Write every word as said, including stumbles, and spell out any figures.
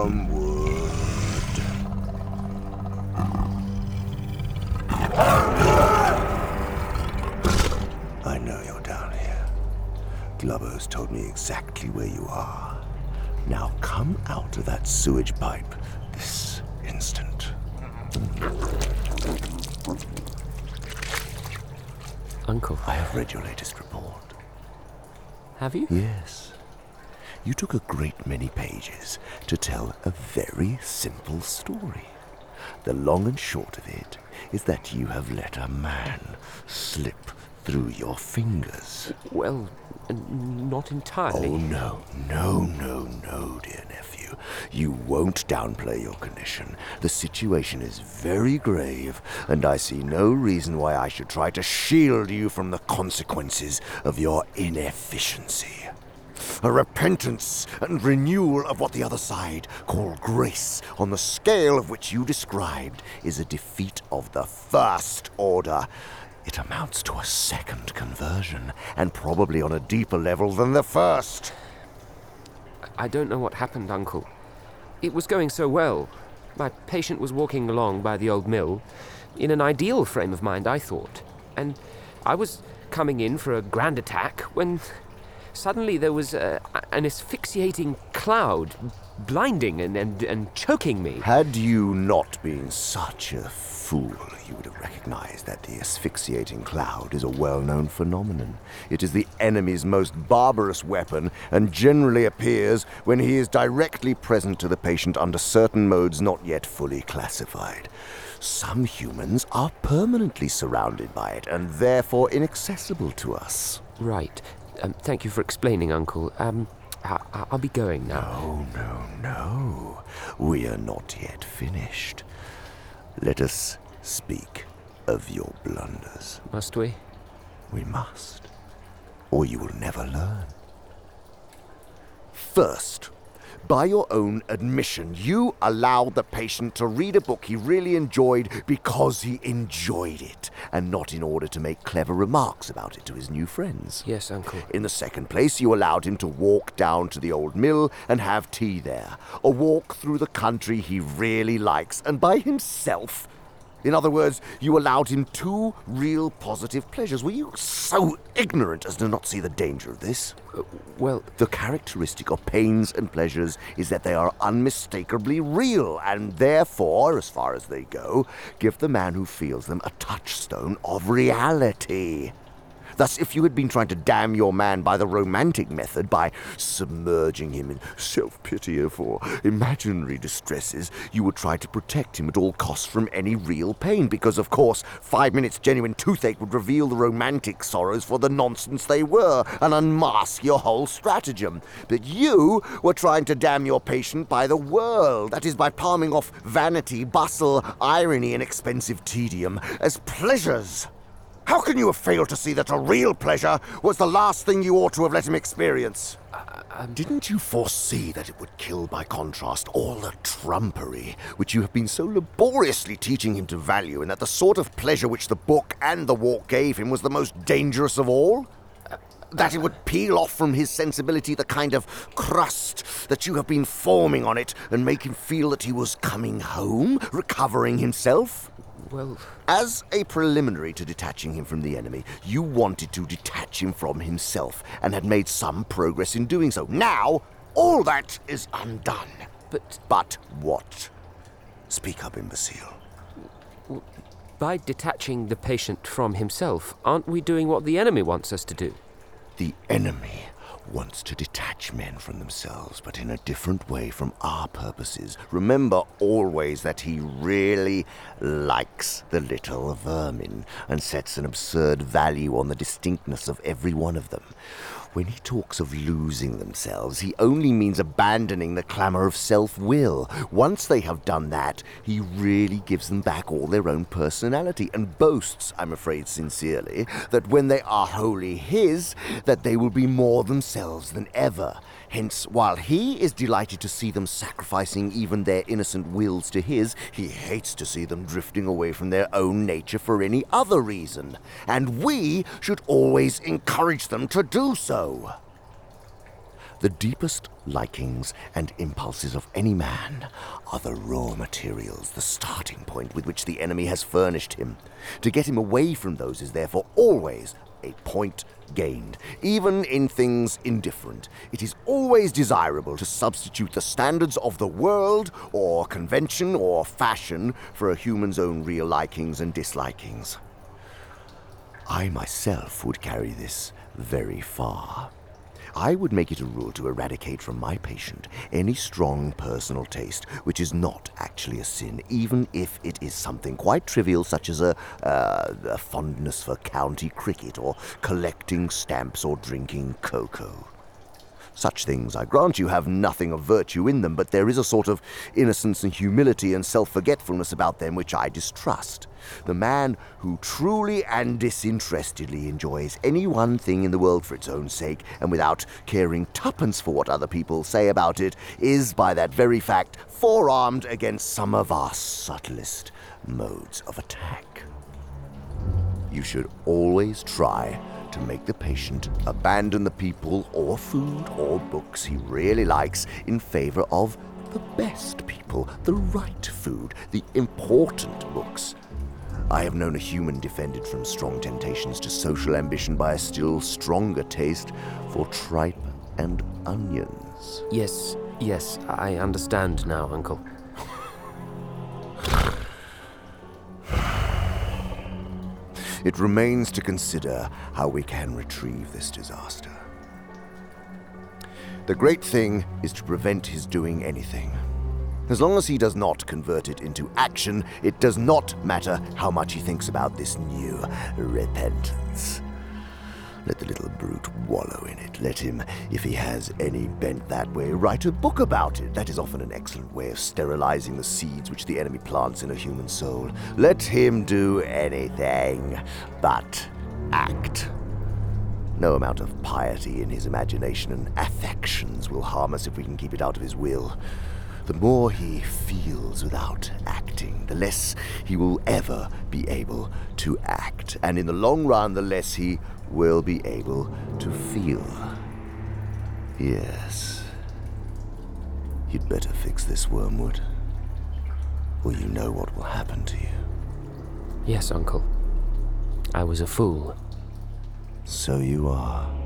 Wormwood. I know you're down here. Glubbo's told me exactly where you are. Now come out of that sewage pipe this instant. Uncle. I have read your latest report. Have you? Yes. You took a great many pages to tell a very simple story. The long and short of it is that you have let a man slip through your fingers. Well, n- not entirely. Oh, no, no, no, no, dear nephew. You won't downplay your condition. The situation is very grave, and I see no reason why I should try to shield you from the consequences of your inefficiency. A repentance and renewal of what the other side call grace, on the scale of which you described, is a defeat of the first order. It amounts to a second conversion, and probably on a deeper level than the first. I don't know what happened, Uncle. It was going so well. My patient was walking along by the old mill, in an ideal frame of mind, I thought. And I was coming in for a grand attack when suddenly there was uh, an asphyxiating cloud, blinding and, and, and choking me. Had you not been such a fool, you would have recognized that the asphyxiating cloud is a well-known phenomenon. It is the enemy's most barbarous weapon and generally appears when he is directly present to the patient under certain modes not yet fully classified. Some humans are permanently surrounded by it and therefore inaccessible to us. Right. Um, thank you for explaining, Uncle. Um, I- I'll be going now. No, no, no. We are not yet finished. Let us speak of your blunders. Must we? We must, or you will never learn. First, by your own admission, you allowed the patient to read a book he really enjoyed because he enjoyed it, and not in order to make clever remarks about it to his new friends. Yes, Uncle. In the second place, you allowed him to walk down to the old mill and have tea there, a walk through the country he really likes, and by himself. In other words, you allowed him two real positive pleasures. Were you so ignorant as to not see the danger of this? Uh, well, the characteristic of pains and pleasures is that they are unmistakably real, and therefore, as far as they go, give the man who feels them a touchstone of reality. Thus, if you had been trying to damn your man by the romantic method, by submerging him in self-pity for imaginary distresses, you would try to protect him at all costs from any real pain, because, of course, five minutes' genuine toothache would reveal the romantic sorrows for the nonsense they were, and unmask your whole stratagem. But you were trying to damn your patient by the world, that is, by palming off vanity, bustle, irony, and expensive tedium as pleasures. How can you have failed to see that a real pleasure was the last thing you ought to have let him experience? Uh, um, Didn't you foresee that it would kill by contrast all the trumpery which you have been so laboriously teaching him to value, and that the sort of pleasure which the book and the walk gave him was the most dangerous of all? Uh, that it would peel off from his sensibility the kind of crust that you have been forming on it, and make him feel that he was coming home, recovering himself? Well, as a preliminary to detaching him from the enemy, you wanted to detach him from himself, and had made some progress in doing so. Now, all that is undone. But... But what? Speak up, imbecile. By detaching the patient from himself, aren't we doing what the enemy wants us to do? The enemy wants to detach men from themselves, but in a different way from our purposes. Remember always that he really likes the little vermin, and sets an absurd value on the distinctness of every one of them. When he talks of losing themselves, he only means abandoning the clamour of self-will. Once they have done that, he really gives them back all their own personality, and boasts, I'm afraid sincerely, that when they are wholly his, that they will be more themselves than ever. Hence, while he is delighted to see them sacrificing even their innocent wills to his, he hates to see them drifting away from their own nature for any other reason. And we should always encourage them to do so. The deepest likings and impulses of any man are the raw materials, the starting point with which the enemy has furnished him. To get him away from those is therefore always a point gained. Even in things indifferent, it is always desirable to substitute the standards of the world, or convention, or fashion for a human's own real likings and dislikings. I myself would carry this very far. I would make it a rule to eradicate from my patient any strong personal taste which is not actually a sin, even if it is something quite trivial such as a, uh, a fondness for county cricket or collecting stamps or drinking cocoa. Such things, I grant you, have nothing of virtue in them, but there is a sort of innocence and humility and self-forgetfulness about them which I distrust. The man who truly and disinterestedly enjoys any one thing in the world for its own sake, and without caring tuppence for what other people say about it, is, by that very fact, forearmed against some of our subtlest modes of attack. You should always try to make the patient abandon the people or food or books he really likes in favor of the best people, the right food, the important books. I have known a human defended from strong temptations to social ambition by a still stronger taste for tripe and onions. Yes, yes, I understand now, Uncle. It remains to consider how we can retrieve this disaster. The great thing is to prevent his doing anything. As long as he does not convert it into action, it does not matter how much he thinks about this new repentance. Let the little brute wallow in it. Let him, if he has any bent that way, write a book about it. That is often an excellent way of sterilizing the seeds which the enemy plants in a human soul. Let him do anything but act. No amount of piety in his imagination and affections will harm us if we can keep it out of his will. The more he feels without acting, the less he will ever be able to act. And in the long run, the less he will be able to feel. Yes. You'd better fix this, Wormwood, or you know what will happen to you. Yes, Uncle. I was a fool. So you are.